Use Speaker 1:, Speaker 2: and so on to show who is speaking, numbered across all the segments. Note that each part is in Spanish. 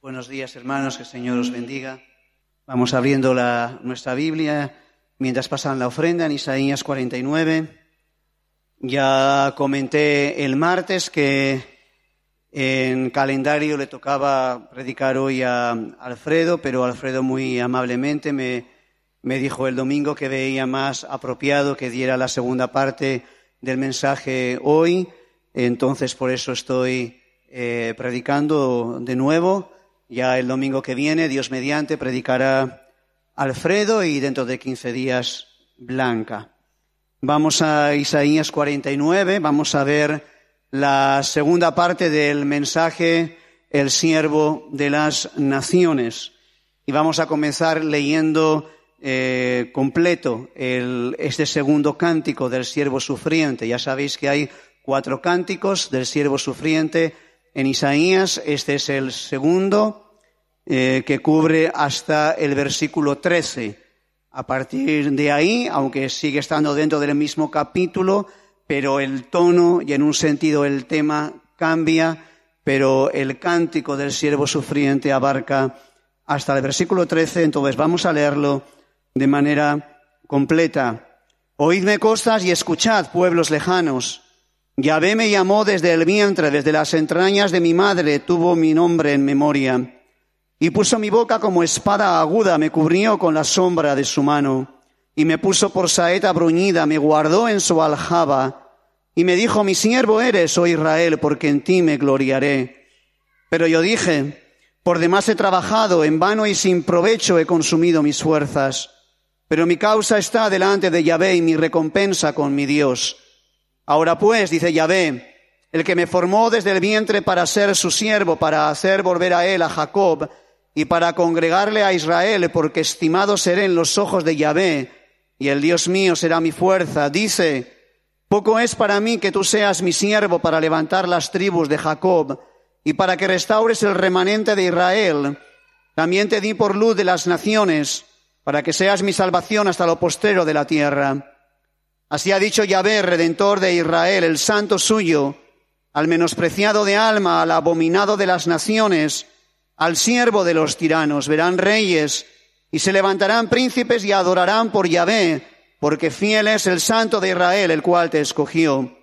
Speaker 1: Buenos días, hermanos, que el Señor os bendiga. Vamos abriendo nuestra Biblia mientras pasan la ofrenda en Isaías 49. Ya comenté el martes que en calendario le tocaba predicar hoy a Alfredo, pero Alfredo muy amablemente me dijo el domingo que veía más apropiado que diera la segunda parte del mensaje hoy. Entonces por eso estoy predicando de nuevo. Ya el domingo que viene, Dios mediante, predicará Alfredo y dentro de 15 días Blanca. Vamos a Isaías 49, vamos a ver la segunda parte del mensaje, el siervo de las naciones. Y vamos a comenzar leyendo completo este segundo cántico del siervo sufriente. Ya sabéis que hay 4 cánticos del siervo sufriente en Isaías. Este es el segundo, que cubre hasta el versículo 13. A partir de ahí, aunque sigue estando dentro del mismo capítulo, pero el tono y en un sentido el tema cambia, pero el cántico del siervo sufriente abarca hasta el versículo 13, entonces vamos a leerlo de manera completa. Oídme costas y escuchad, pueblos lejanos. Yahvé me llamó desde el vientre, desde las entrañas de mi madre, tuvo mi nombre en memoria. Y puso mi boca como espada aguda, me cubrió con la sombra de su mano. Y me puso por saeta bruñida, me guardó en su aljaba. Y me dijo, mi siervo eres, oh Israel, porque en ti me gloriaré. Pero yo dije, por demás he trabajado, en vano y sin provecho he consumido mis fuerzas. Pero mi causa está delante de Yahvé y mi recompensa con mi Dios. Ahora pues, dice Yahvé, el que me formó desde el vientre para ser su siervo, para hacer volver a él a Jacob y para congregarle a Israel, porque estimado seré en los ojos de Yahvé y el Dios mío será mi fuerza. Dice, poco es para mí que tú seas mi siervo para levantar las tribus de Jacob y para que restaures el remanente de Israel. También te di por luz de las naciones, para que seas mi salvación hasta lo postrero de la tierra. Así ha dicho Yahvé, Redentor de Israel, el santo suyo, al menospreciado de alma, al abominado de las naciones, al siervo de los tiranos. Verán reyes y se levantarán príncipes y adorarán por Yahvé, porque fiel es el santo de Israel, el cual te escogió.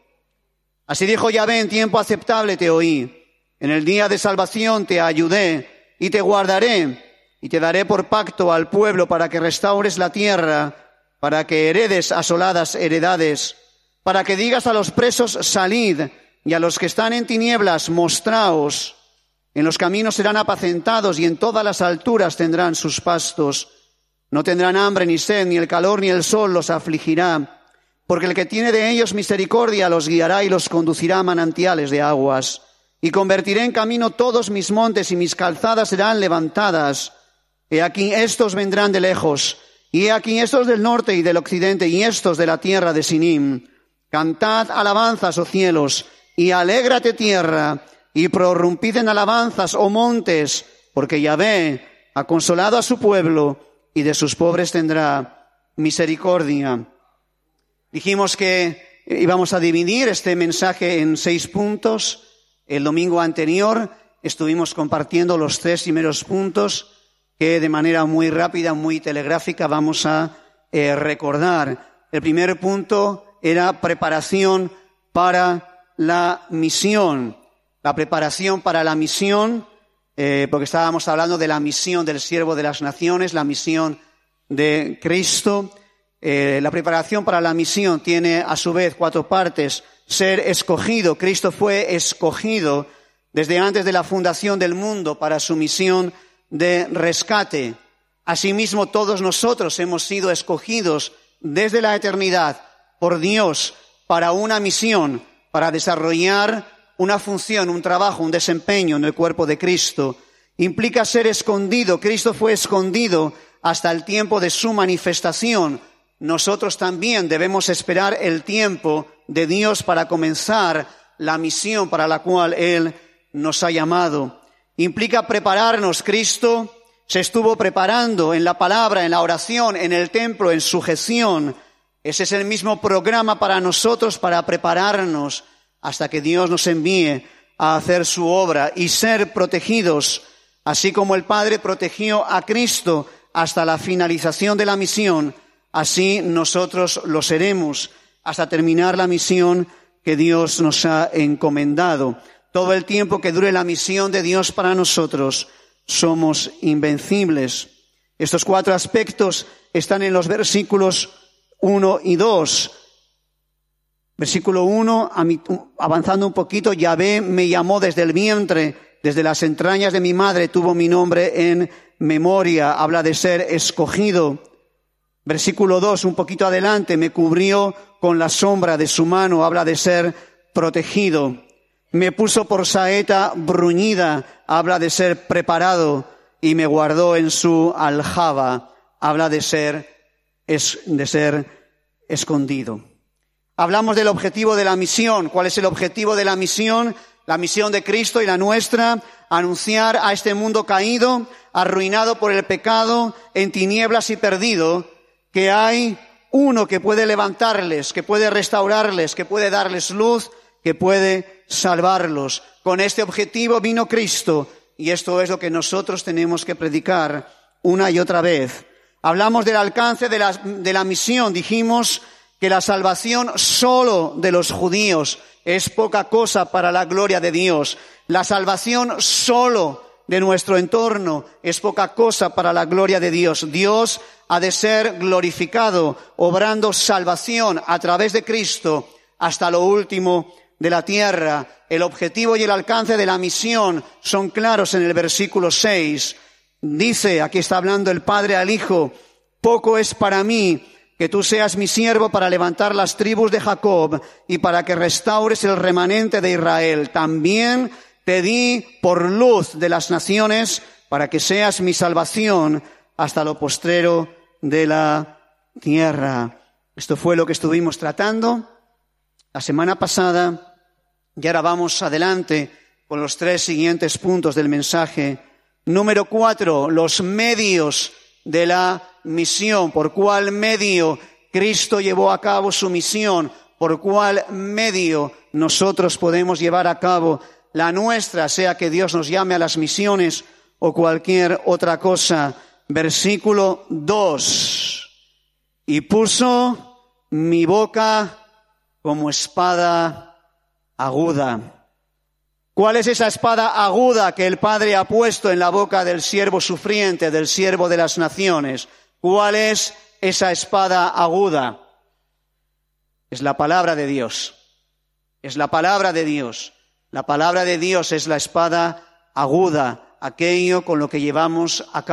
Speaker 1: Así dijo Yahvé, en tiempo aceptable te oí, en el día de salvación te ayudé y te guardaré y te daré por pacto al pueblo para que restaures la tierra, para que heredes asoladas heredades, para que digas a los presos, salid, y a los que están en tinieblas, mostraos. En los caminos serán apacentados, y en todas las alturas tendrán sus pastos. No tendrán hambre ni sed, ni el calor ni el sol los afligirá, porque el que tiene de ellos misericordia los guiará y los conducirá a manantiales de aguas. Y convertiré en camino todos mis montes, y mis calzadas serán levantadas. He aquí estos vendrán de lejos, y he aquí estos del norte y del occidente, y estos de la tierra de Sinim. Cantad alabanzas, oh cielos, y alégrate tierra, y prorrumpid en alabanzas, oh montes, porque Yahvé ha consolado a su pueblo, y de sus pobres tendrá misericordia. Dijimos que íbamos a dividir este mensaje en 6 puntos. El domingo anterior estuvimos compartiendo los 3 primeros puntos, que de manera muy rápida, muy telegráfica vamos a recordar. El primer punto era preparación para la misión. La preparación para la misión, porque estábamos hablando de la misión del siervo de las naciones, la misión de Cristo. La preparación para la misión tiene a su vez 4 partes. Ser escogido. Cristo fue escogido desde antes de la fundación del mundo para su misión de rescate. Asimismo, todos nosotros hemos sido escogidos desde la eternidad por Dios para una misión, para desarrollar una función, un trabajo, un desempeño en el cuerpo de Cristo. Implica ser escondido. Cristo fue escondido hasta el tiempo de su manifestación. Nosotros también debemos esperar el tiempo de Dios para comenzar la misión para la cual Él nos ha llamado. Implica prepararnos. Cristo se estuvo preparando en la palabra, en la oración, en el templo, en sujeción. Ese es el mismo programa para nosotros, para prepararnos hasta que Dios nos envíe a hacer su obra y ser protegidos Así como el Padre protegió a Cristo hasta la finalización de la misión, así nosotros lo seremos hasta terminar la misión que Dios nos ha encomendado. Todo el tiempo que dure la misión de Dios para nosotros, somos invencibles. Estos 4 aspectos están en los versículos 1 y 2. Versículo 1, avanzando un poquito, Yahvé me llamó desde el vientre, desde las entrañas de mi madre tuvo mi nombre en memoria, habla de ser escogido. Versículo 2, un poquito adelante, me cubrió con la sombra de su mano, habla de ser protegido. Me puso por saeta bruñida, habla de ser preparado, y me guardó en su aljaba, habla de ser escondido. Hablamos del objetivo de la misión. ¿Cuál es el objetivo de la misión? La misión de Cristo y la nuestra, anunciar a este mundo caído, arruinado por el pecado, en tinieblas y perdido, que hay uno que puede levantarles, que puede restaurarles, que puede darles luz, que puede salvarlos. Con este objetivo vino Cristo, y esto es lo que nosotros tenemos que predicar una y otra vez. Hablamos del alcance de la misión. Dijimos que la salvación solo de los judíos es poca cosa para la gloria de Dios. La salvación solo de nuestro entorno es poca cosa para la gloria de Dios. Dios ha de ser glorificado, obrando salvación a través de Cristo hasta lo último de la tierra. El objetivo y el alcance de la misión son claros en el versículo 6. Dice, aquí está hablando el Padre al Hijo, poco es para mí que tú seas mi siervo para levantar las tribus de Jacob y para que restaures el remanente de Israel. También te di por luz de las naciones para que seas mi salvación hasta lo postrero de la tierra. Esto fue lo que estuvimos tratando la semana pasada y ahora vamos adelante con los 3 siguientes puntos del mensaje. Número 4, los medios de la misión. ¿Por cuál medio Cristo llevó a cabo su misión? ¿Por cuál medio nosotros podemos llevar a cabo la nuestra, sea que Dios nos llame a las misiones o cualquier otra cosa? Versículo 2. Y puso mi boca como espada aguda. ¿Cuál es esa espada aguda que el Padre ha puesto en la boca del siervo sufriente, del siervo de las naciones? ¿Cuál es esa espada aguda? Es la palabra de Dios. Es la palabra de Dios. La palabra de Dios es la espada aguda, aquello con lo que llevamos a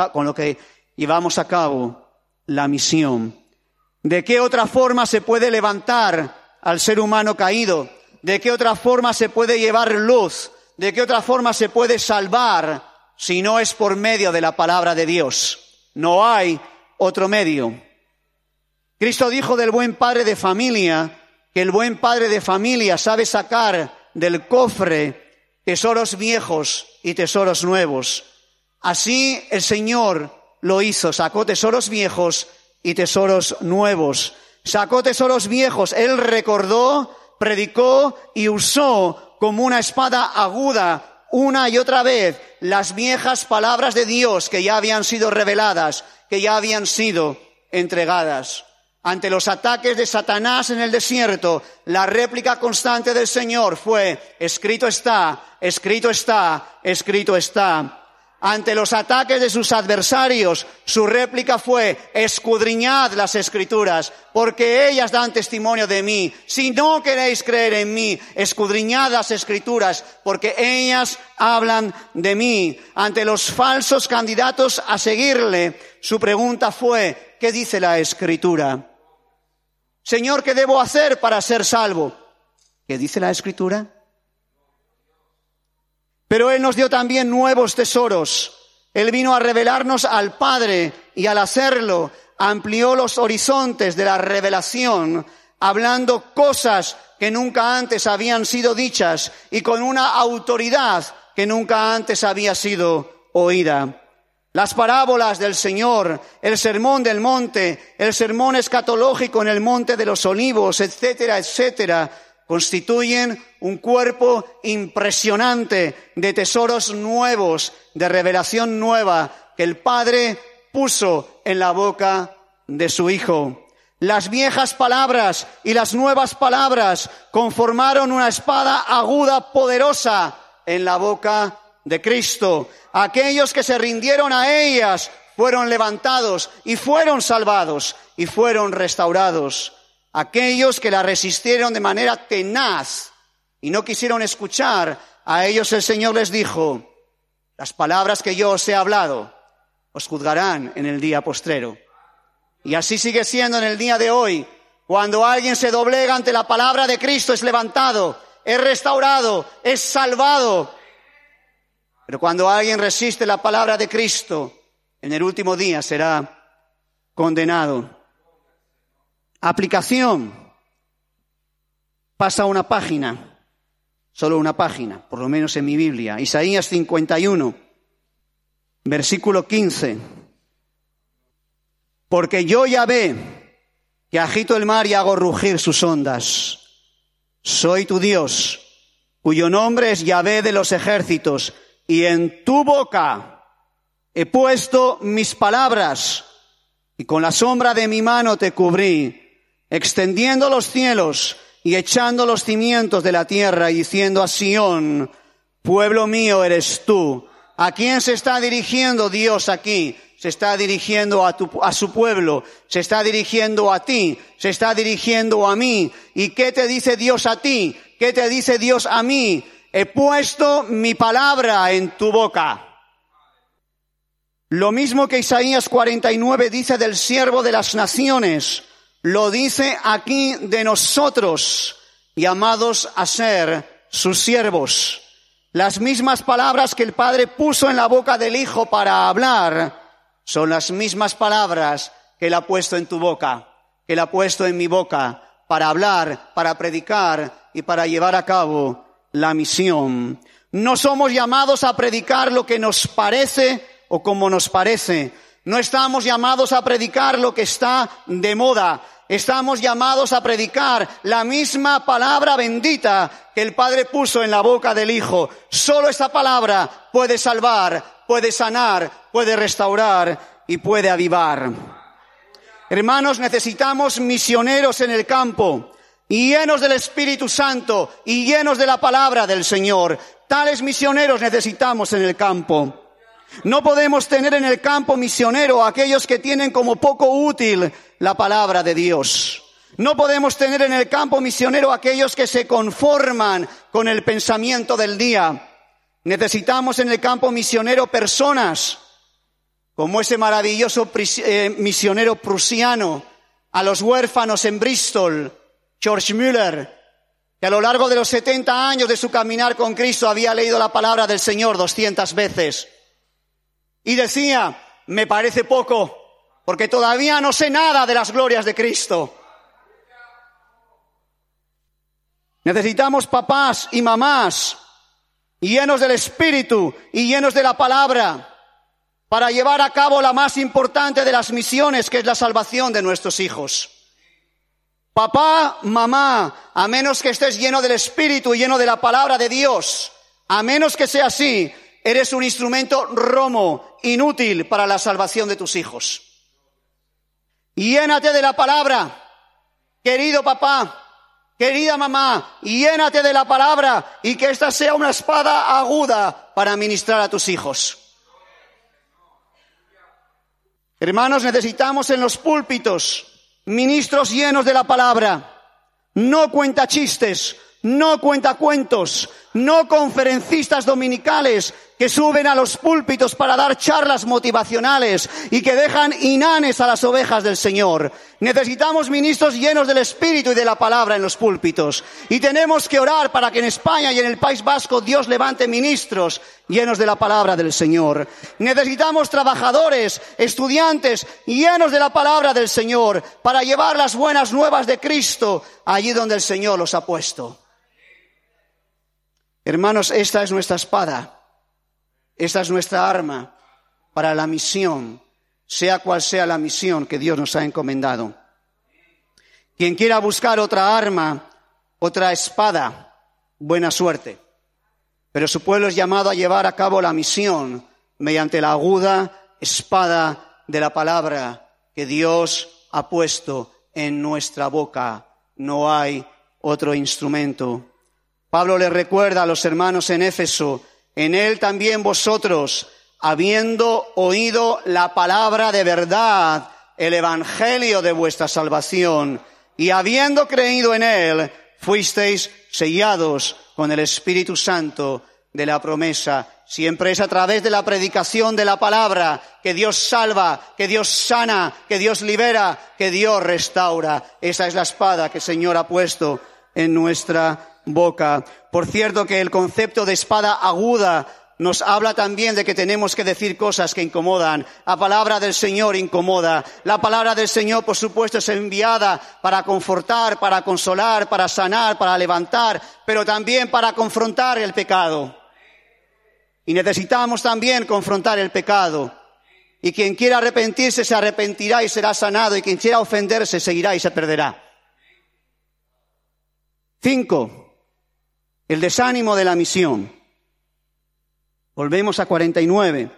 Speaker 1: cabo la misión. ¿De qué otra forma se puede levantar al ser humano caído? ¿De qué otra forma se puede llevar luz? ¿De qué otra forma se puede salvar si no es por medio de la palabra de Dios? No hay otro medio. Cristo dijo del buen padre de familia que el buen padre de familia sabe sacar del cofre tesoros viejos y tesoros nuevos. Así el Señor lo hizo, sacó tesoros viejos y tesoros nuevos. Sacó tesoros viejos, Él recordó, predicó y usó como una espada aguda una y otra vez las viejas palabras de Dios que ya habían sido reveladas, que ya habían sido entregadas. Ante los ataques de Satanás en el desierto, la réplica constante del Señor fue: escrito está, escrito está, escrito está. Ante los ataques de sus adversarios, su réplica fue: escudriñad las Escrituras, porque ellas dan testimonio de mí. Si no queréis creer en mí, escudriñad las Escrituras, porque ellas hablan de mí. Ante los falsos candidatos a seguirle, su pregunta fue: ¿qué dice la Escritura? Señor, ¿qué debo hacer para ser salvo? ¿Qué dice la Escritura? Pero Él nos dio también nuevos tesoros. Él vino a revelarnos al Padre y al hacerlo amplió los horizontes de la revelación, hablando cosas que nunca antes habían sido dichas y con una autoridad que nunca antes había sido oída. Las parábolas del Señor, el sermón del monte, el sermón escatológico en el monte de los olivos, etcétera, etcétera. constituyen un cuerpo impresionante de tesoros nuevos, de revelación nueva que el Padre puso en la boca de su Hijo. Las viejas palabras y las nuevas palabras conformaron una espada aguda poderosa en la boca de Cristo. Aquellos que se rindieron a ellas fueron levantados y fueron salvados y fueron restaurados. Aquellos que la resistieron de manera tenaz y no quisieron escuchar, a ellos el Señor les dijo: las palabras que yo os he hablado os juzgarán en el día postrero. Y así sigue siendo en el día de hoy. Cuando alguien se doblega ante la palabra de Cristo, es levantado, es restaurado, es salvado. Pero cuando alguien resiste la palabra de Cristo, en el último día será condenado. Aplicación. Pasa una página, solo una página, por lo menos en mi Biblia. Isaías 51, versículo 15. Porque yo, Yahvé, que agito el mar y hago rugir sus ondas, soy tu Dios, cuyo nombre es Yahvé de los ejércitos, y en tu boca he puesto mis palabras, y con la sombra de mi mano te cubrí, extendiendo los cielos y echando los cimientos de la tierra, y diciendo a Sión: pueblo mío eres tú. ¿A quién se está dirigiendo Dios aquí? Se está dirigiendo a su pueblo, se está dirigiendo a ti, se está dirigiendo a mí. ¿Y qué te dice Dios a ti? ¿Qué te dice Dios a mí? He puesto mi palabra en tu boca. Lo mismo que Isaías 49 dice del siervo de las naciones, lo dice aquí de nosotros, llamados a ser sus siervos. Las mismas palabras que el Padre puso en la boca del Hijo para hablar son las mismas palabras que Él ha puesto en tu boca, que Él ha puesto en mi boca, para hablar, para predicar y para llevar a cabo la misión. No somos llamados a predicar lo que nos parece o como nos parece. No estamos llamados a predicar lo que está de moda. Estamos llamados a predicar la misma palabra bendita que el Padre puso en la boca del Hijo. Solo esa palabra puede salvar, puede sanar, puede restaurar y puede avivar. Hermanos, necesitamos misioneros en el campo, llenos del Espíritu Santo y llenos de la palabra del Señor. Tales misioneros necesitamos en el campo. No podemos tener en el campo misionero a aquellos que tienen como poco útil la palabra de Dios. No podemos tener en el campo misionero a aquellos que se conforman con el pensamiento del día. Necesitamos en el campo misionero personas como ese maravilloso misionero prusiano a los huérfanos en Bristol, George Muller, que a lo largo de los 70 años de su caminar con Cristo había leído la palabra del Señor 200 veces. Y decía: me parece poco, porque todavía no sé nada de las glorias de Cristo. Necesitamos papás y mamás llenos del Espíritu y llenos de la palabra para llevar a cabo la más importante de las misiones, que es la salvación de nuestros hijos. Papá, mamá, a menos que estés lleno del Espíritu y lleno de la palabra de Dios, a menos que sea así, eres un instrumento romo, inútil para la salvación de tus hijos. Llénate de la palabra, querido papá, querida mamá, llénate de la palabra, y que esta sea una espada aguda para ministrar a tus hijos. Hermanos, necesitamos en los púlpitos ministros llenos de la palabra, no cuentachistes, no cuentacuentos, no conferencistas dominicales que suben a los púlpitos para dar charlas motivacionales y que dejan inanes a las ovejas del Señor. Necesitamos ministros llenos del Espíritu y de la palabra en los púlpitos. Y tenemos que orar para que en España y en el País Vasco Dios levante ministros llenos de la palabra del Señor. Necesitamos trabajadores, estudiantes llenos de la palabra del Señor para llevar las buenas nuevas de Cristo allí donde el Señor los ha puesto. Hermanos, esta es nuestra espada. Esta es nuestra arma para la misión, sea cual sea la misión que Dios nos ha encomendado. Quien quiera buscar otra arma otra espada, buena suerte. Pero su pueblo es llamado a llevar a cabo la misión mediante la aguda espada de la palabra que Dios ha puesto en nuestra boca. No hay otro instrumento. Pablo le recuerda a los hermanos en Éfeso: en él también vosotros, habiendo oído la palabra de verdad, el evangelio de vuestra salvación, y habiendo creído en él, fuisteis sellados con el Espíritu Santo de la promesa. Siempre es a través de la predicación de la palabra que Dios salva, que Dios sana, que Dios libera, que Dios restaura. Esa es la espada que el Señor ha puesto en nuestra boca. Por cierto que el concepto de espada aguda nos habla también de que tenemos que decir cosas que incomodan. La palabra del Señor incomoda. La palabra del Señor, por supuesto, es enviada para confortar, para consolar, para sanar, para levantar, pero también para confrontar el pecado. Y necesitamos también confrontar el pecado. Y quien quiera arrepentirse se arrepentirá y será sanado, y quien quiera ofenderse seguirá y se perderá. 5. El desánimo de la misión. Volvemos a 49.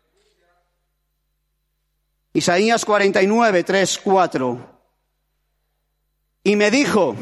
Speaker 1: Isaías 49, 3, 4. Y me dijo,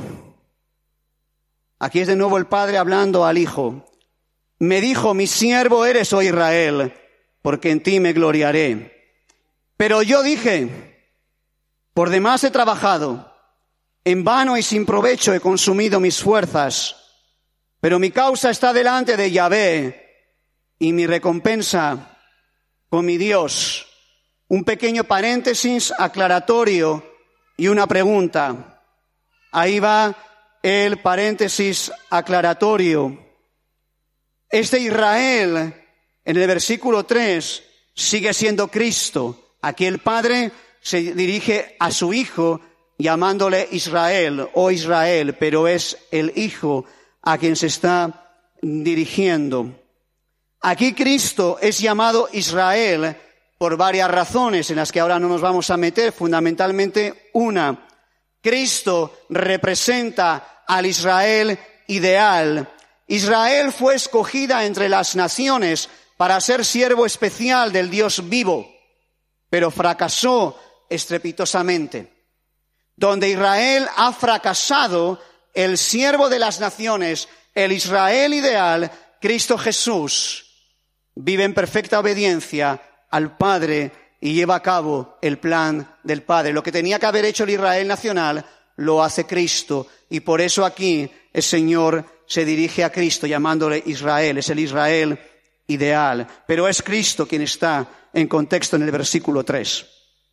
Speaker 1: aquí es de nuevo el Padre hablando al Hijo, me dijo: mi siervo eres, oh Israel, porque en ti me gloriaré. Pero yo dije: por demás he trabajado, en vano y sin provecho he consumido mis fuerzas, pero mi causa está delante de Yahvé y mi recompensa con mi Dios. Un pequeño paréntesis aclaratorio y una pregunta. Ahí va el paréntesis aclaratorio. Este Israel, en el versículo 3, sigue siendo Cristo. Aquí el Padre se dirige a su Hijo llamándole Israel, o Israel, pero es el Hijo a quien se está dirigiendo. Aquí Cristo es llamado Israel por varias razones en las que ahora no nos vamos a meter, fundamentalmente una. Cristo representa al Israel ideal. Israel fue escogida entre las naciones para ser siervo especial del Dios vivo, pero fracasó estrepitosamente. Donde Israel ha fracasado, el siervo de las naciones, el Israel ideal, Cristo Jesús, vive en perfecta obediencia al Padre y lleva a cabo el plan del Padre. Lo que tenía que haber hecho el Israel nacional, lo hace Cristo. Y por eso aquí el Señor se dirige a Cristo llamándole Israel. Es el Israel ideal. Pero es Cristo quien está en contexto en el versículo 3.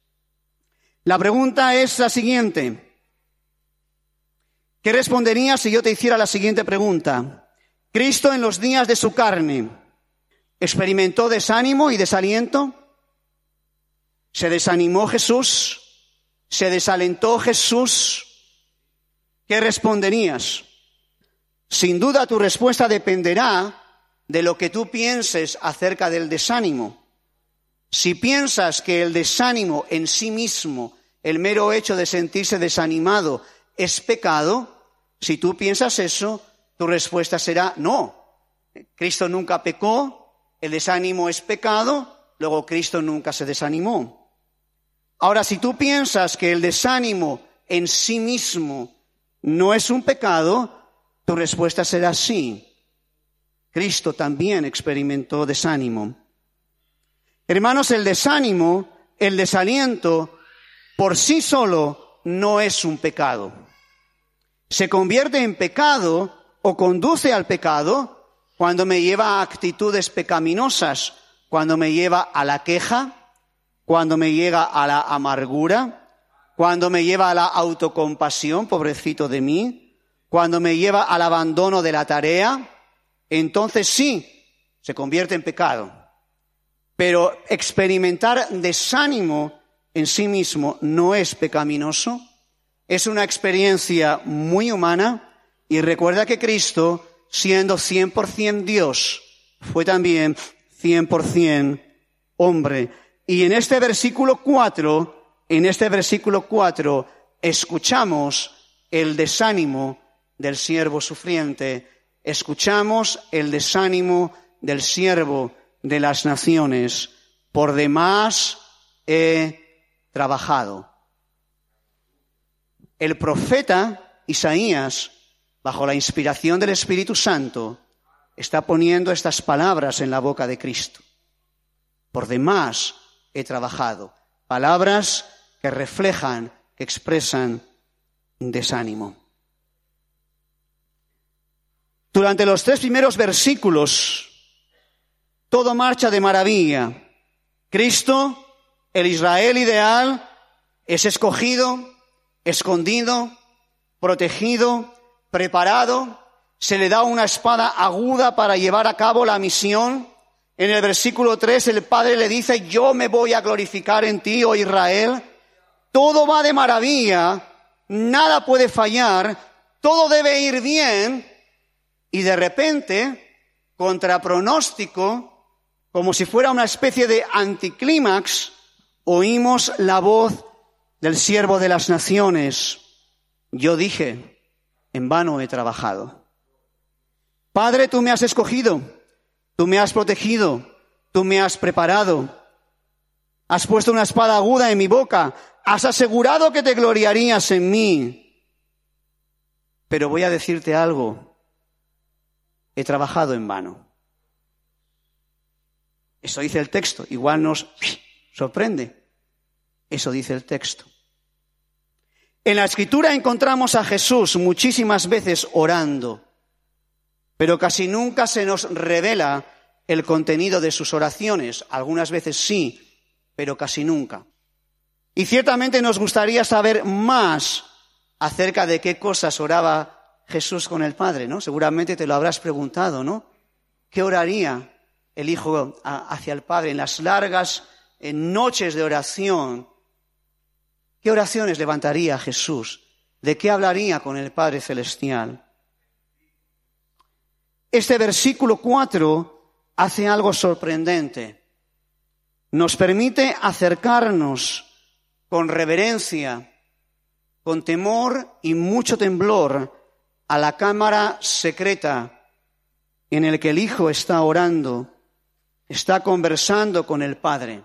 Speaker 1: La pregunta es la siguiente. ¿Qué responderías si yo te hiciera la siguiente pregunta? Cristo en los días de su carne, ¿experimentó desánimo y desaliento? ¿Se desanimó Jesús? ¿Se desalentó Jesús? ¿Qué responderías? Sin duda tu respuesta dependerá de lo que tú pienses acerca del desánimo. Si piensas que el desánimo en sí mismo, el mero hecho de sentirse desanimado, es pecado, si tú piensas eso, tu respuesta será no. Cristo nunca pecó, el desánimo es pecado, luego Cristo nunca se desanimó. Ahora, si tú piensas que el desánimo en sí mismo no es un pecado, tu respuesta será sí. Cristo también experimentó desánimo. Hermanos, el desánimo, el desaliento, por sí solo no es un pecado. Se convierte en pecado o conduce al pecado cuando me lleva a actitudes pecaminosas, cuando me lleva a la queja, cuando me lleva a la amargura, cuando me lleva a la autocompasión, pobrecito de mí, cuando me lleva al abandono de la tarea, entonces sí, se convierte en pecado. Pero experimentar desánimo en sí mismo no es pecaminoso, es una experiencia muy humana, y recuerda que Cristo, siendo 100% Dios, fue también 100% hombre. Y en este versículo 4, escuchamos el desánimo del siervo sufriente, escuchamos el desánimo del siervo de las naciones. Por demás he trabajado. El profeta Isaías, bajo la inspiración del Espíritu Santo, está poniendo estas palabras en la boca de Cristo. Por demás he trabajado. Palabras que reflejan, que expresan desánimo. Durante los 3 primeros versículos, todo marcha de maravilla. Cristo, el Israel ideal, es escogido, escondido, protegido, preparado. Se le da una espada aguda para llevar a cabo la misión. En el versículo 3 el Padre le dice: yo me voy a glorificar en ti, oh Israel. Todo va de maravilla, nada puede fallar, todo debe ir bien. Y de repente, contra pronóstico, como si fuera una especie de anticlímax, oímos la voz del siervo de las naciones. Yo dije, en vano he trabajado. Padre, tú me has escogido, tú me has protegido, tú me has preparado. Has puesto una espada aguda en mi boca, has asegurado que te gloriarías en mí. Pero voy a decirte algo. He trabajado en vano. Eso dice el texto. Igual nos sorprende. Eso dice el texto. En la Escritura encontramos a Jesús muchísimas veces orando, pero casi nunca se nos revela el contenido de sus oraciones. Algunas veces sí, pero casi nunca. Y ciertamente nos gustaría saber más acerca de qué cosas oraba Jesús con el Padre, ¿no? Seguramente te lo habrás preguntado, ¿no? ¿Qué oraría el Hijo hacia el Padre en las largas noches de oración? ¿Qué oraciones levantaría Jesús? ¿De qué hablaría con el Padre Celestial? Este versículo 4 hace algo sorprendente. Nos permite acercarnos con reverencia, con temor y mucho temblor a la cámara secreta en el que el Hijo está orando, está conversando con el Padre.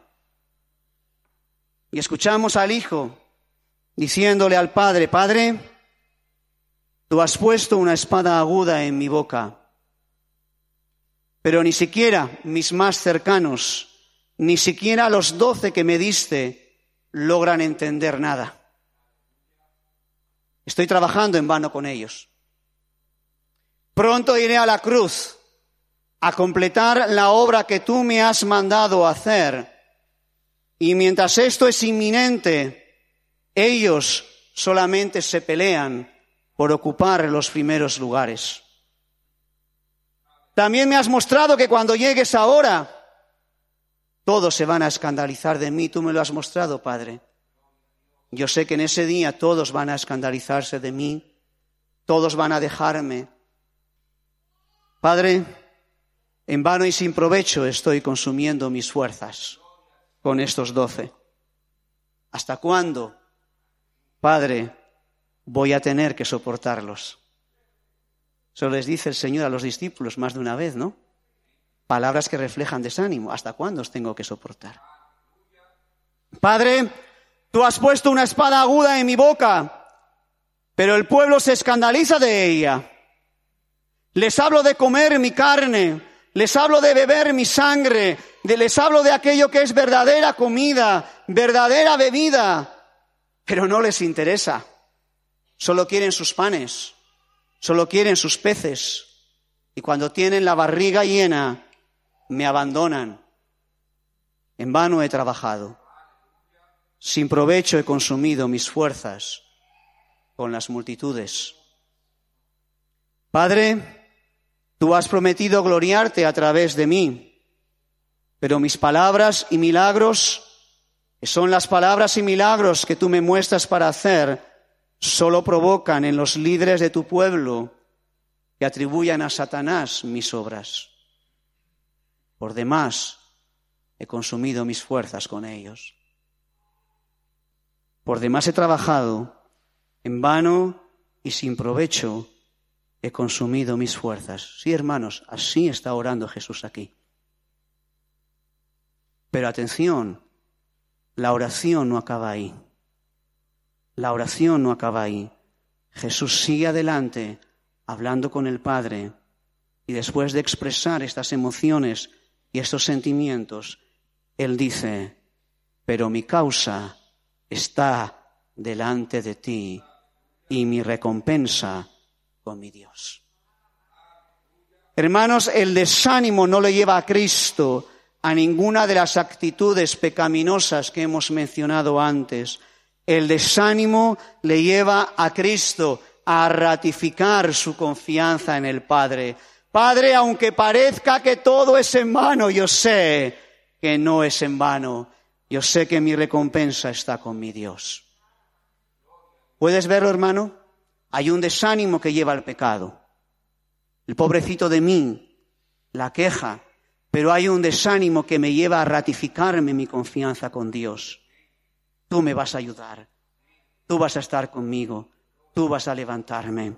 Speaker 1: Y escuchamos al Hijo diciéndole al Padre: Padre, tú has puesto una espada aguda en mi boca, pero ni siquiera mis más cercanos, ni siquiera los 12 que me diste, logran entender nada. Estoy trabajando en vano con ellos. Pronto iré a la cruz a completar la obra que tú me has mandado hacer. Y mientras esto es inminente, ellos solamente se pelean por ocupar los primeros lugares. También me has mostrado que cuando llegues ahora, todos se van a escandalizar de mí. Tú me lo has mostrado, Padre. Yo sé que en ese día todos van a escandalizarse de mí, todos van a dejarme. Padre, en vano y sin provecho estoy consumiendo mis fuerzas con estos 12. ¿Hasta cuándo, Padre, voy a tener que soportarlos? Eso les dice el Señor a los discípulos más de una vez, ¿no? Palabras que reflejan desánimo. ¿Hasta cuándo os tengo que soportar? Padre, tú has puesto una espada aguda en mi boca, pero el pueblo se escandaliza de ella. Les hablo de comer mi carne, les hablo de beber mi sangre, les hablo de aquello que es verdadera comida, verdadera bebida, pero no les interesa. Solo quieren sus panes, solo quieren sus peces, y cuando tienen la barriga llena, me abandonan. En vano he trabajado, sin provecho he consumido mis fuerzas con las multitudes. Padre, tú has prometido gloriarte a través de mí, pero mis palabras y milagros, que son las palabras y milagros que tú me muestras para hacer, solo provocan en los líderes de tu pueblo que atribuyan a Satanás mis obras. Por demás, he consumido mis fuerzas con ellos. Por demás he trabajado en vano y sin provecho he consumido mis fuerzas. Sí, hermanos, así está orando Jesús aquí. Pero atención, la oración no acaba ahí. La oración no acaba ahí. Jesús sigue adelante hablando con el Padre y después de expresar estas emociones y estos sentimientos, Él dice, pero mi causa está delante de ti y mi recompensa con mi Dios. Hermanos, el desánimo no le lleva a Cristo a ninguna de las actitudes pecaminosas que hemos mencionado antes. El desánimo le lleva a Cristo a ratificar su confianza en el Padre. Padre, aunque parezca que todo es en vano, yo sé que no es en vano. Yo sé que mi recompensa está con mi Dios. ¿Puedes verlo, hermano? Hay un desánimo que lleva al pecado. El pobrecito de mí, la queja, pero hay un desánimo que me lleva a ratificarme mi confianza con Dios. Tú me vas a ayudar, tú vas a estar conmigo, tú vas a levantarme.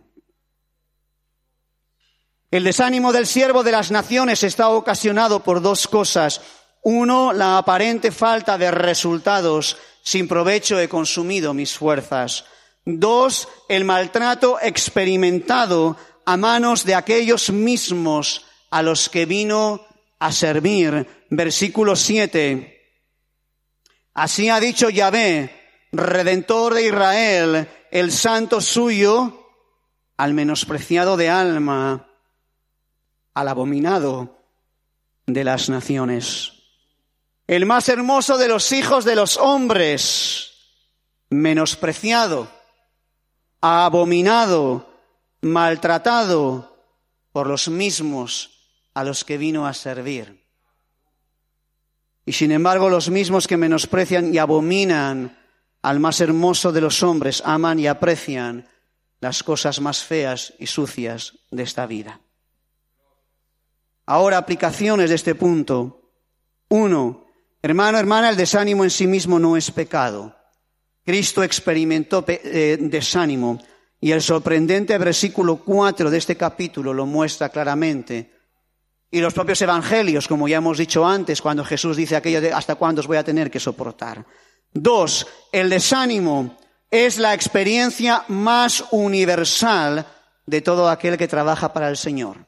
Speaker 1: El desánimo del siervo de las naciones está ocasionado por dos cosas. Uno, la aparente falta de resultados. Sin provecho he consumido mis fuerzas. Dos, el maltrato experimentado a manos de aquellos mismos a los que vino a servir. Versículo 7. Así ha dicho Yahvé, Redentor de Israel, el santo suyo, al menospreciado de alma, al abominado de las naciones. El más hermoso de los hijos de los hombres, menospreciado, abominado, maltratado por los mismos a los que vino a servir. Y sin embargo, los mismos que menosprecian y abominan al más hermoso de los hombres aman y aprecian las cosas más feas y sucias de esta vida. Ahora, aplicaciones de este punto. 1. Hermano, hermana, el desánimo en sí mismo no es pecado. Cristo experimentó desánimo y el sorprendente versículo 4 de este capítulo lo muestra claramente. Y los propios evangelios, como ya hemos dicho antes, cuando Jesús dice aquello de ¿hasta cuándo os voy a tener que soportar? 2. El desánimo es la experiencia más universal de todo aquel que trabaja para el Señor.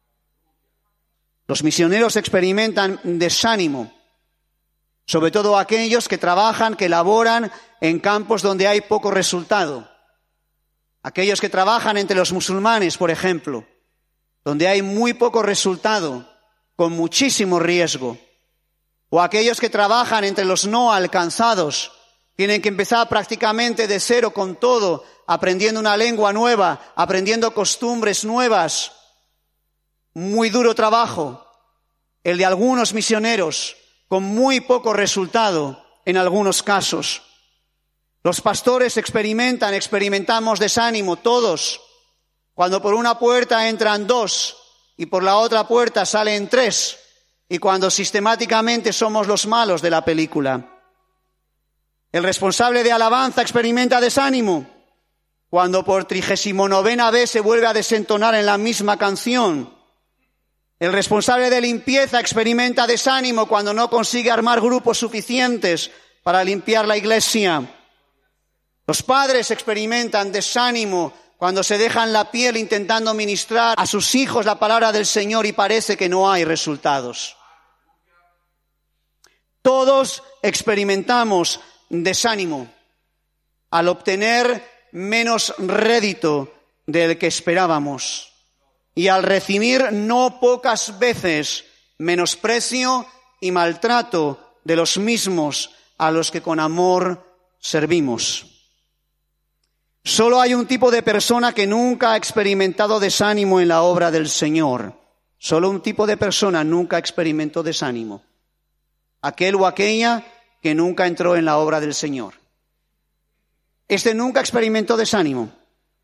Speaker 1: Los misioneros experimentan desánimo, sobre todo aquellos que trabajan, que laboran en campos donde hay poco resultado. Aquellos que trabajan entre los musulmanes, por ejemplo, donde hay muy poco resultado, con muchísimo riesgo. O aquellos que trabajan entre los no alcanzados, tienen que empezar prácticamente de cero con todo, aprendiendo una lengua nueva, aprendiendo costumbres nuevas. Muy duro trabajo, el de algunos misioneros, con muy poco resultado en algunos casos. Los pastores experimentamos desánimo, todos. Cuando por una puerta entran 2 y por la otra puerta salen 3, y cuando sistemáticamente somos los malos de la película. El responsable de alabanza experimenta desánimo cuando por 39ª vez se vuelve a desentonar en la misma canción. El responsable de limpieza experimenta desánimo cuando no consigue armar grupos suficientes para limpiar la iglesia. Los padres experimentan desánimo cuando se dejan la piel intentando ministrar a sus hijos la palabra del Señor y parece que no hay resultados. Todos experimentamos desánimo al obtener menos rédito del que esperábamos y al recibir no pocas veces menosprecio y maltrato de los mismos a los que con amor servimos. Solo hay un tipo de persona que nunca ha experimentado desánimo en la obra del Señor. Solo un tipo de persona nunca experimentó desánimo. Aquel o aquella que nunca entró en la obra del Señor. Este nunca experimentó desánimo.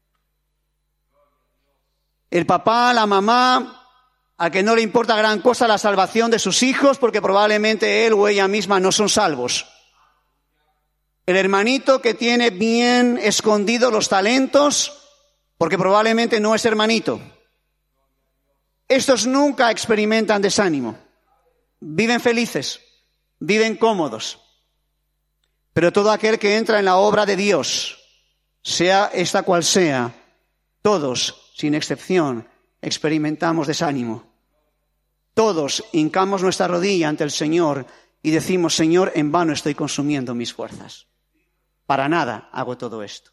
Speaker 1: El papá, la mamá, a que no le importa gran cosa la salvación de sus hijos porque probablemente él o ella misma no son salvos. El hermanito que tiene bien escondidos los talentos porque probablemente no es hermanito. Estos nunca experimentan desánimo. Viven felices, viven cómodos. Pero todo aquel que entra en la obra de Dios, sea esta cual sea, todos, sin excepción, experimentamos desánimo. Todos hincamos nuestra rodilla ante el Señor y decimos: Señor, en vano estoy consumiendo mis fuerzas. Para nada hago todo esto.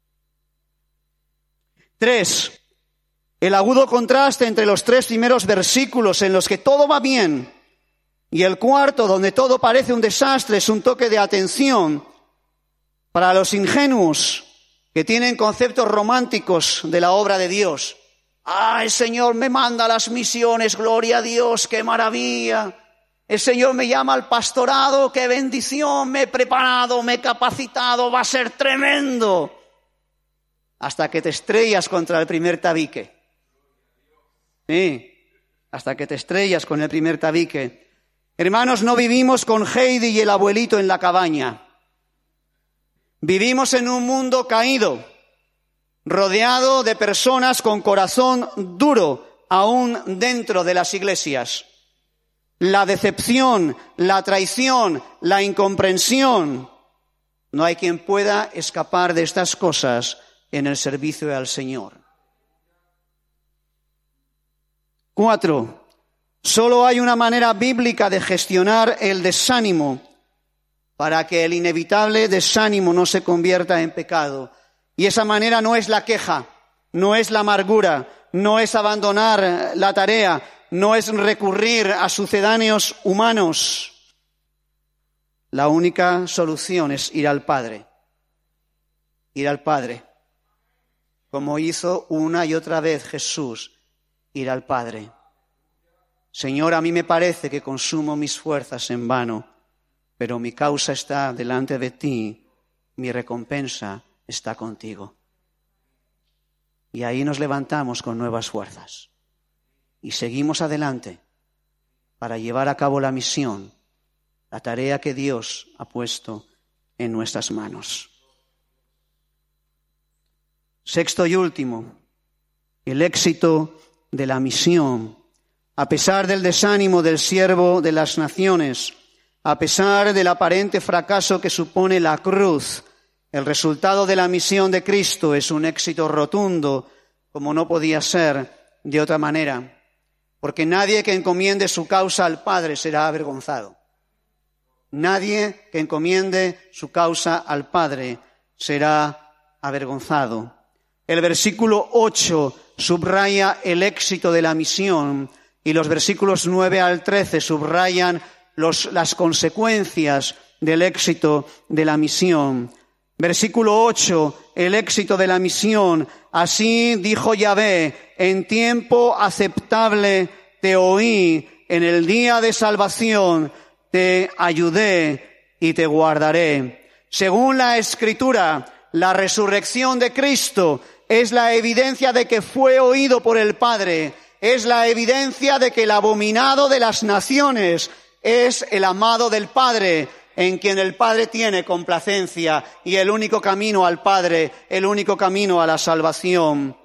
Speaker 1: 3. El agudo contraste entre los 3 primeros versículos en los que todo va bien y el 4, donde todo parece un desastre, es un toque de atención para los ingenuos que tienen conceptos románticos de la obra de Dios. El Señor me manda a las misiones, gloria a Dios, qué maravilla. El Señor me llama al pastorado, qué bendición, me he preparado, me he capacitado, va a ser tremendo. Hasta que te estrellas contra el primer tabique. Sí, hasta que te estrellas con el primer tabique. Hermanos, no vivimos con Heidi y el abuelito en la cabaña. Vivimos en un mundo caído, rodeado de personas con corazón duro, aún dentro de las iglesias. La decepción, la traición, la incomprensión. No hay quien pueda escapar de estas cosas en el servicio al Señor. 4. Solo hay una manera bíblica de gestionar el desánimo para que el inevitable desánimo no se convierta en pecado. Y esa manera no es la queja, no es la amargura, no es abandonar la tarea, no es recurrir a sucedáneos humanos. La única solución es ir al Padre. Ir al Padre. Como hizo una y otra vez Jesús, ir al Padre. Señor, a mí me parece que consumo mis fuerzas en vano, pero mi causa está delante de ti, mi recompensa está contigo. Y ahí nos levantamos con nuevas fuerzas y seguimos adelante para llevar a cabo la misión, la tarea que Dios ha puesto en nuestras manos. 6 y último, el éxito de la misión. A pesar del desánimo del siervo de las naciones, a pesar del aparente fracaso que supone la cruz, el resultado de la misión de Cristo es un éxito rotundo, como no podía ser de otra manera, porque nadie que encomiende su causa al Padre será avergonzado. Nadie que encomiende su causa al Padre será avergonzado. El versículo 8 subraya el éxito de la misión y los versículos 9 al 13 subrayan las consecuencias del éxito de la misión. Versículo 8, el éxito de la misión. Así dijo Yahvé: en tiempo aceptable te oí, en el día de salvación te ayudé y te guardaré. Según la Escritura, la resurrección de Cristo es la evidencia de que fue oído por el Padre. Es la evidencia de que el abominado de las naciones es el amado del Padre, en quien el Padre tiene complacencia, y el único camino al Padre, el único camino a la salvación.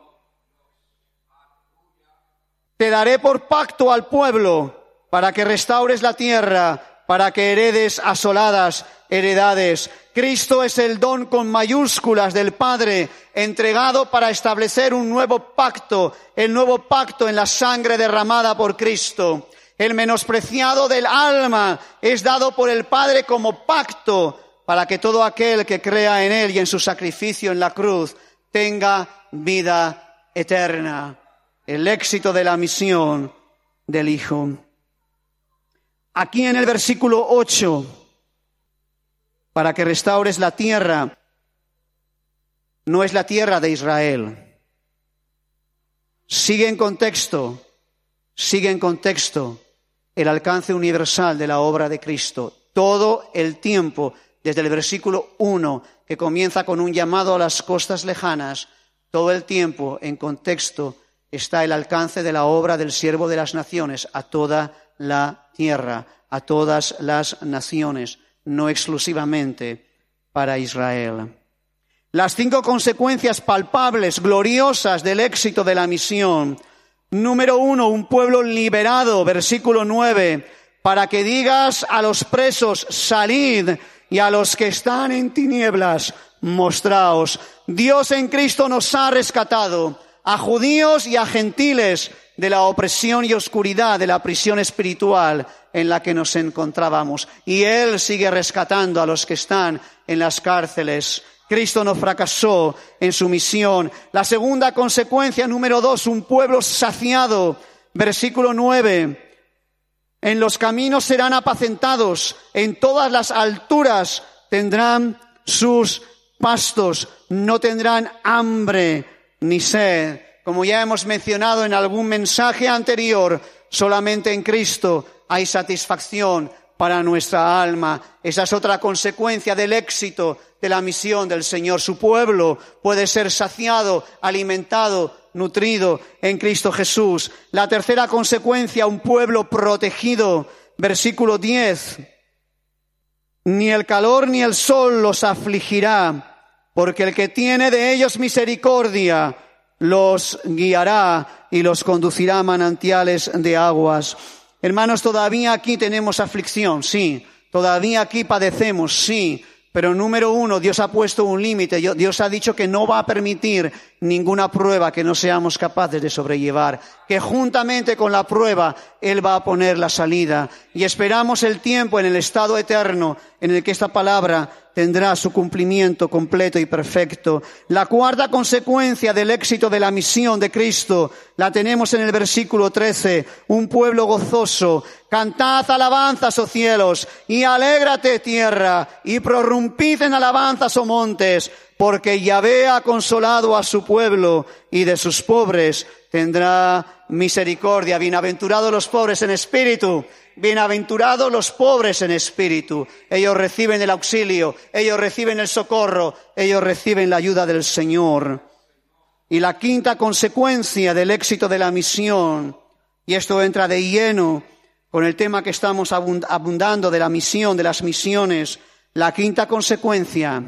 Speaker 1: Te daré por pacto al pueblo, para que restaures la tierra, para que heredes asoladas heredades. Cristo es el don con mayúsculas del Padre, entregado para establecer un nuevo pacto, el nuevo pacto en la sangre derramada por Cristo. El menospreciado del alma es dado por el Padre como pacto para que todo aquel que crea en Él y en su sacrificio en la cruz tenga vida eterna. El éxito de la misión del Hijo. Aquí en el versículo 8, para que restaures la tierra, no es la tierra de Israel. Sigue en contexto el alcance universal de la obra de Cristo. Todo el tiempo, desde el versículo 1, que comienza con un llamado a las costas lejanas, todo el tiempo en contexto está el alcance de la obra del siervo de las naciones a toda la tierra, a todas las naciones, no exclusivamente para Israel. Las 5 consecuencias palpables, gloriosas del éxito de la misión. Número 1, un pueblo liberado, versículo 9, para que digas a los presos, salid, y a los que están en tinieblas, mostraos. Dios en Cristo nos ha rescatado, a judíos y a gentiles, de la opresión y oscuridad de la prisión espiritual en la que nos encontrábamos. Y Él sigue rescatando a los que están en las cárceles. Cristo no fracasó en su misión. La segunda consecuencia, número 2, un pueblo saciado. Versículo 9. En los caminos serán apacentados, en todas las alturas tendrán sus pastos, no tendrán hambre ni sed. Como ya hemos mencionado en algún mensaje anterior, solamente en Cristo hay satisfacción para nuestra alma. Esa es otra consecuencia del éxito de la misión del Señor. Su pueblo puede ser saciado, alimentado, nutrido en Cristo Jesús. La tercera consecuencia, un pueblo protegido. Versículo 10. Ni el calor ni el sol los afligirá, porque el que tiene de ellos misericordia los guiará y los conducirá a manantiales de aguas. Hermanos, todavía aquí tenemos aflicción, sí. Todavía aquí padecemos, sí. Pero número 1, Dios ha puesto un límite. Dios ha dicho que no va a permitir ninguna prueba que no seamos capaces de sobrellevar. Que juntamente con la prueba, Él va a poner la salida. Y esperamos el tiempo en el estado eterno en el que esta palabra tendrá su cumplimiento completo y perfecto. La cuarta consecuencia del éxito de la misión de Cristo la tenemos en el versículo 13. Un pueblo gozoso. Cantad alabanzas, oh cielos, y alégrate, tierra, y prorrumpid en alabanzas, oh montes, porque Yahvé ha consolado a su pueblo, y de sus pobres tendrá misericordia. Bienaventurados los pobres en espíritu. Bienaventurados los pobres en espíritu. Ellos reciben el auxilio, ellos reciben el socorro, ellos reciben la ayuda del Señor. Y la quinta consecuencia del éxito de la misión, y esto entra de lleno con el tema que estamos abundando de la misión, de las misiones, la quinta consecuencia,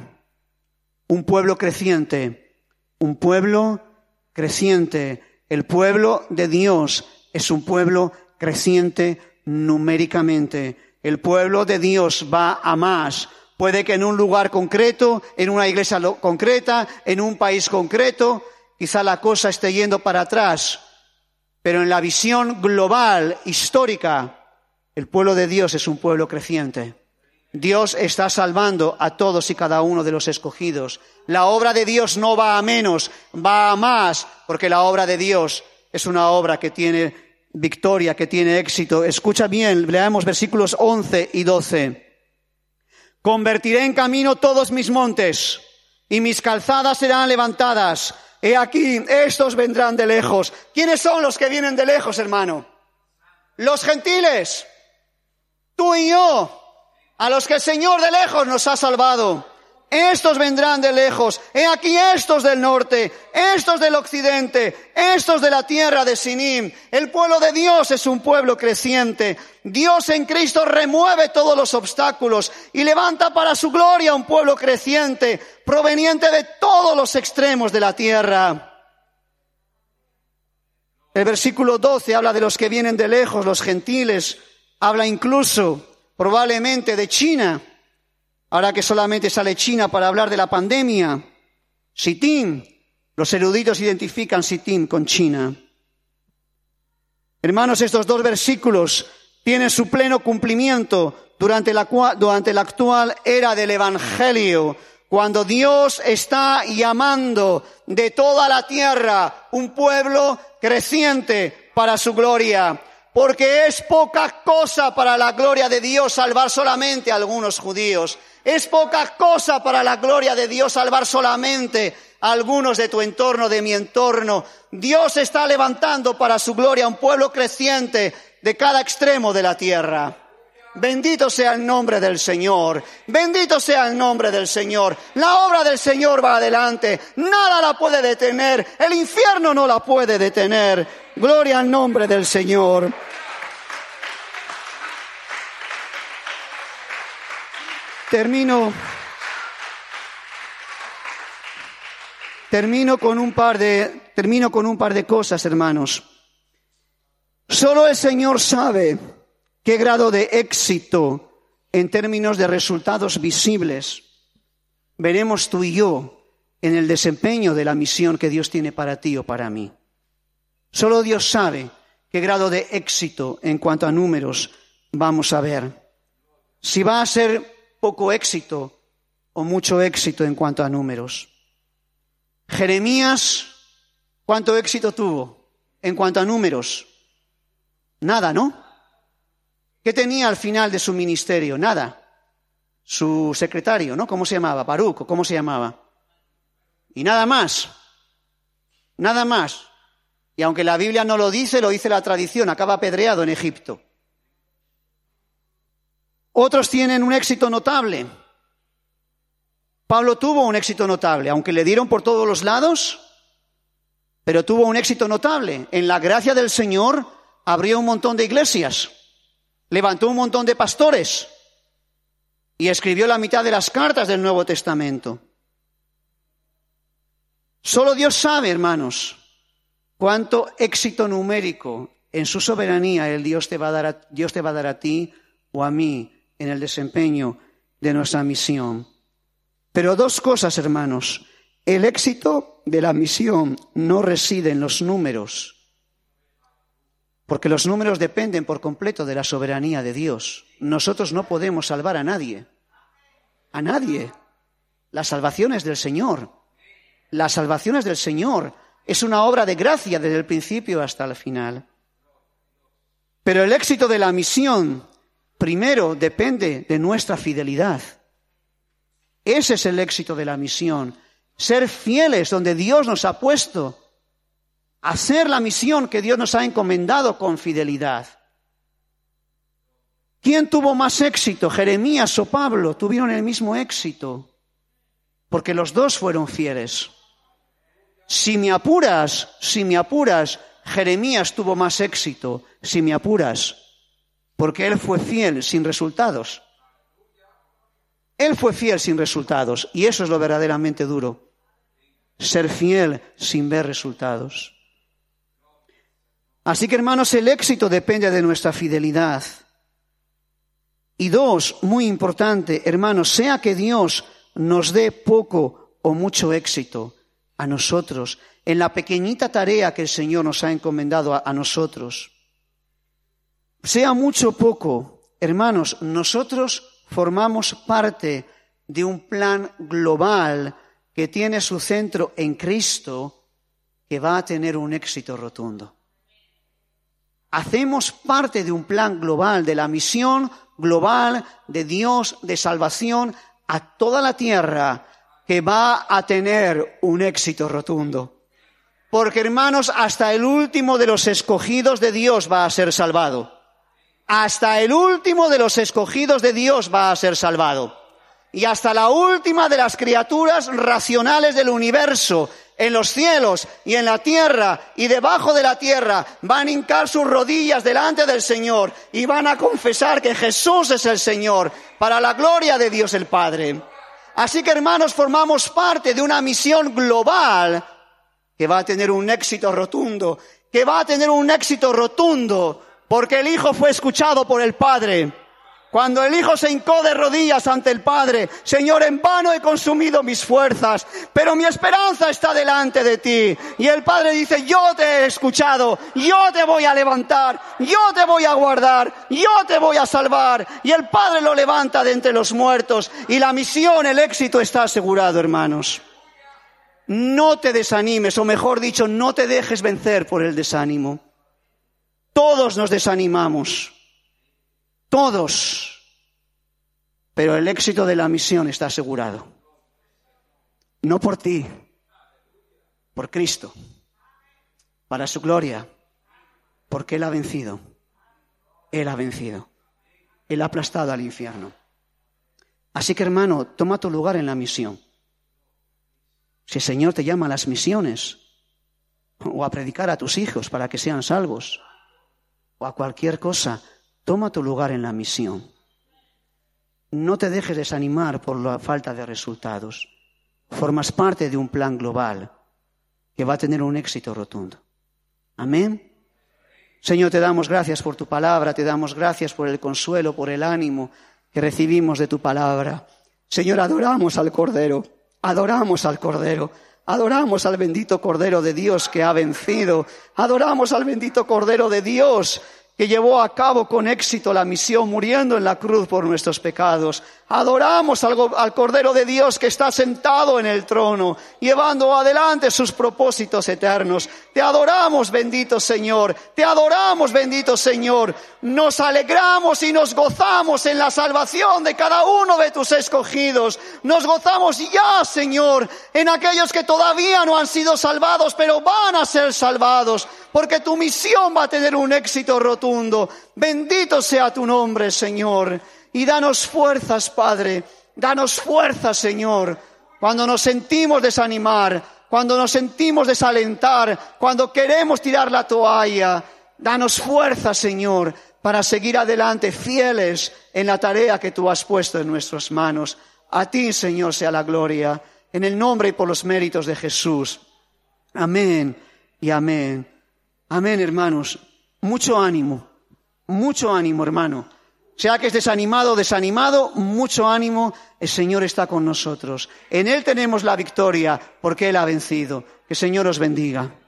Speaker 1: un pueblo creciente, un pueblo creciente. El pueblo de Dios es un pueblo creciente numéricamente. El pueblo de Dios va a más. Puede que en un lugar concreto, en una iglesia concreta, en un país concreto, quizá la cosa esté yendo para atrás. Pero en la visión global, histórica, el pueblo de Dios es un pueblo creciente. Dios está salvando a todos y cada uno de los escogidos. La obra de Dios no va a menos, va a más, porque la obra de Dios es una obra que tiene victoria, que tiene éxito. Escucha bien, leamos versículos 11 y 12. Convertiré en camino todos mis montes, y mis calzadas serán levantadas. He aquí, estos vendrán de lejos. ¿Quiénes son los que vienen de lejos, hermano? Los gentiles. Tú y yo, a los que el Señor de lejos nos ha salvado. Estos vendrán de lejos. He aquí estos del norte, estos del occidente, estos de la tierra de Sinim. El pueblo de Dios es un pueblo creciente. Dios en Cristo remueve todos los obstáculos y levanta para su gloria un pueblo creciente, proveniente de todos los extremos de la tierra. El versículo 12 habla de los que vienen de lejos, los gentiles. Habla incluso, probablemente, de China. Ahora que solamente sale China para hablar de la pandemia. Sittim. Los eruditos identifican Sittim con China. Hermanos, estos dos versículos tienen su pleno cumplimiento durante la actual era del Evangelio, cuando Dios está llamando de toda la tierra un pueblo creciente para su gloria. Porque es poca cosa para la gloria de Dios salvar solamente a algunos judíos. Es poca cosa para la gloria de Dios salvar solamente a algunos de tu entorno, de mi entorno. Dios está levantando para su gloria un pueblo creciente de cada extremo de la tierra. Bendito sea el nombre del Señor. Bendito sea el nombre del Señor. La obra del Señor va adelante. Nada la puede detener. El infierno no la puede detener. Gloria al nombre del Señor. termino con un par de cosas, hermanos. Solo el Señor sabe qué grado de éxito en términos de resultados visibles veremos tú y yo en el desempeño de la misión que Dios tiene para ti o para mí. Solo Dios sabe qué grado de éxito en cuanto a números vamos a ver. Si va a ser poco éxito o mucho éxito en cuanto a números. Jeremías, ¿cuánto éxito tuvo en cuanto a números? Nada, ¿no? ¿Qué tenía al final de su ministerio? Nada. Su secretario, ¿no? ¿Cómo se llamaba? Baruc, ¿cómo se llamaba? Y nada más. Nada más. Y aunque la Biblia no lo dice la tradición, acaba apedreado en Egipto. Otros tienen un éxito notable. Pablo tuvo un éxito notable, aunque le dieron por todos los lados, pero tuvo un éxito notable. En la gracia del Señor abrió un montón de iglesias, levantó un montón de pastores y escribió la mitad de las cartas del Nuevo Testamento. Solo Dios sabe, hermanos, cuánto éxito numérico en su soberanía Dios te va a dar a ti o a mí en el desempeño de nuestra misión. Pero dos cosas, hermanos. El éxito de la misión no reside en los números, porque los números dependen por completo de la soberanía de Dios. Nosotros no podemos salvar a nadie. A nadie. La salvación es del Señor. La salvación es del Señor. Es una obra de gracia desde el principio hasta el final. Pero el éxito de la misión, primero, depende de nuestra fidelidad. Ese es el éxito de la misión. Ser fieles donde Dios nos ha puesto. Hacer la misión que Dios nos ha encomendado con fidelidad. ¿Quién tuvo más éxito? ¿Jeremías o Pablo? Tuvieron el mismo éxito. Porque los dos fueron fieles. Si me apuras, Jeremías tuvo más éxito. Si me apuras, porque él fue fiel sin resultados. Él fue fiel sin resultados, y eso es lo verdaderamente duro. Ser fiel sin ver resultados. Así que, hermanos, el éxito depende de nuestra fidelidad. Y dos, muy importante, hermanos, sea que Dios nos dé poco o mucho éxito a nosotros, en la pequeñita tarea que el Señor nos ha encomendado a nosotros. Sea mucho o poco, hermanos, nosotros formamos parte de un plan global que tiene su centro en Cristo, que va a tener un éxito rotundo. Hacemos parte de un plan global, de la misión global de Dios de salvación a toda la tierra, que va a tener un éxito rotundo. Porque, hermanos, hasta el último de los escogidos de Dios va a ser salvado. Hasta el último de los escogidos de Dios va a ser salvado. Y hasta la última de las criaturas racionales del universo, en los cielos y en la tierra y debajo de la tierra, van a hincar sus rodillas delante del Señor y van a confesar que Jesús es el Señor, para la gloria de Dios el Padre. Así que, hermanos, formamos parte de una misión global que va a tener un éxito rotundo, porque el Hijo fue escuchado por el Padre. Cuando el Hijo se hincó de rodillas ante el Padre: Señor, en vano he consumido mis fuerzas, pero mi esperanza está delante de ti. Y el Padre dice: yo te he escuchado, yo te voy a levantar, yo te voy a guardar, yo te voy a salvar. Y el Padre lo levanta de entre los muertos, y la misión, el éxito está asegurado, hermanos. No te desanimes, o mejor dicho, no te dejes vencer por el desánimo. Todos nos desanimamos. Todos. Pero el éxito de la misión está asegurado. No por ti, por Cristo, para su gloria, porque Él ha vencido. Él ha vencido. Él ha aplastado al infierno. Así que, hermano, toma tu lugar en la misión. Si el Señor te llama a las misiones, o a predicar a tus hijos para que sean salvos, o a cualquier cosa, toma tu lugar en la misión. No te dejes desanimar por la falta de resultados. Formas parte de un plan global que va a tener un éxito rotundo. Amén. Señor, te damos gracias por tu palabra, te damos gracias por el consuelo, por el ánimo que recibimos de tu palabra. Señor, adoramos al Cordero, adoramos al Cordero, adoramos al bendito Cordero de Dios que ha vencido, adoramos al bendito Cordero de Dios que llevó a cabo con éxito la misión muriendo en la cruz por nuestros pecados. Adoramos al Cordero de Dios que está sentado en el trono, llevando adelante sus propósitos eternos. Te adoramos, bendito Señor, te adoramos, bendito Señor. Nos alegramos y nos gozamos en la salvación de cada uno de tus escogidos. Nos gozamos ya, Señor, en aquellos que todavía no han sido salvados, pero van a ser salvados, porque tu misión va a tener un éxito rotundo. Bendito sea tu nombre, Señor. Y danos fuerzas, Padre. Danos fuerzas, Señor, cuando nos sentimos desanimar, cuando nos sentimos desalentar, cuando queremos tirar la toalla. Danos fuerzas, Señor, para seguir adelante fieles en la tarea que tú has puesto en nuestras manos. A ti, Señor, sea la gloria, en el nombre y por los méritos de Jesús. Amén y amén. Amén, hermanos. Mucho ánimo, hermano. Sea que estés desanimado o desanimado, mucho ánimo. El Señor está con nosotros. En Él tenemos la victoria porque Él ha vencido. Que el Señor os bendiga.